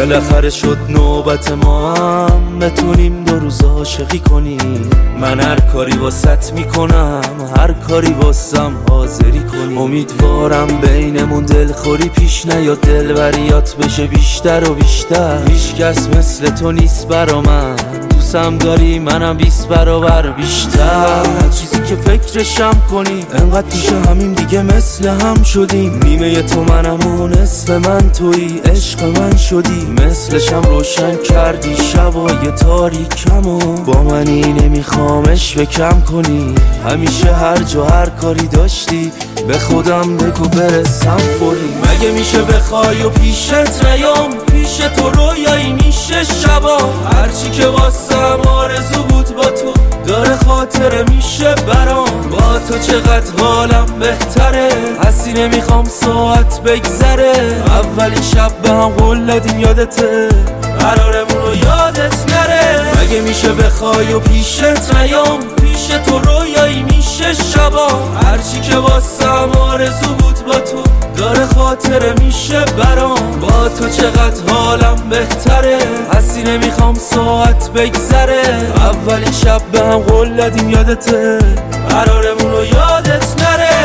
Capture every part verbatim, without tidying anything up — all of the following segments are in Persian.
بالاخره شد نوبت ما هم بتونیم دو روز عاشقی کنیم. من هر کاری واسط میکنم، هر کاری واسم حاضری کنیم. امیدوارم بینمون دلخوری پیش نیاد، دلبریات بشه بیشتر و بیشتر. هیچ کس مثل تو نیست برا من، دوستم داری منم بیست برابر بیشتر. چیزی که فکرشم کنی انقدر پیش همین دیگه مثل هم شدیم. نیمه تو منم و نصف من تویی، عشق من شدی مثلشم روشن کردی شبای تاریکم و با منی نمیخوامش بکم کنی. همیشه هر جا هر کاری داشتی به خودم بگو برسم فوری. مگه میشه بخوای و پیشت نیام، پیش تو رویایی میشه شبا. هرچی که واسم آرزو بود با تو داره خاطره میشه برام. با تو چقدر حالم بهتره، حسی نمیخوام ساعت بگذره. اولین شب به هم قول دادیم یادته، قرارمون رو یادت نره. مگه میشه بخوای و پیشت نیام، پیش تو رویایی میشه شبا. هرچی که واسم آرزو بود با تو داره خاطره میشه برام. با تو چقدر حالم بهتره، حسی نمیخوام ساعت بگذره. اولین شب به هم قول دادیم یادته، قرارمون رو یادت نره.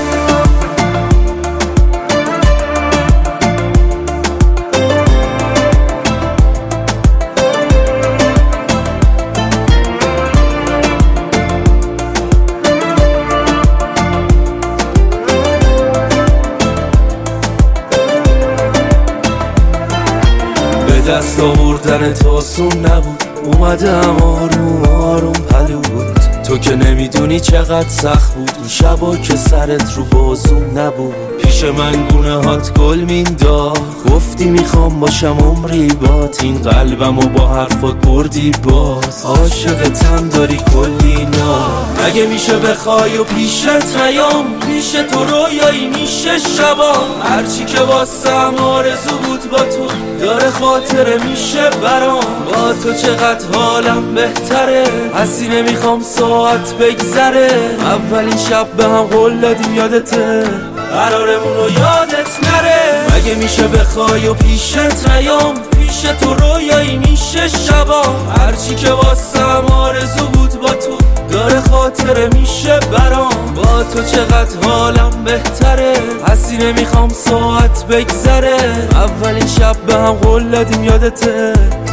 دست آوردن تو آسون نبود، اومدم آروم آروم پلود. تو که نمیدونی چقدر سخت بود این شبا که سرت رو بازوم نبود. پیش من گونه هات گل مینداخت، گفتی میخوام باشم عمری بات. این قلبم و با حرفات بردی باز، عاشقتم داری کلی نا. مگه میشه بخوای و پیشت نیام، پیش تو رویایی میشه شبا. هرچی که واسم آرزو بود با تو داره خاطره میشه برام. با تو چقدر حالم بهتره، حسی نمیخوام ساعت بگذره. اولین شب به هم قول دادیم یادته، قرارمون رو یادت نره. مگه میشه بخوای و پیشت نیام، پیش تو رویایی میشه شبا. هرچی که واسم آرزو بود با تو داره خاطره میشه برام. با تو چقدر حالم بهتره، حسی نمیخوام ساعت بگذره. اولین شب به هم قول دادیم یادته،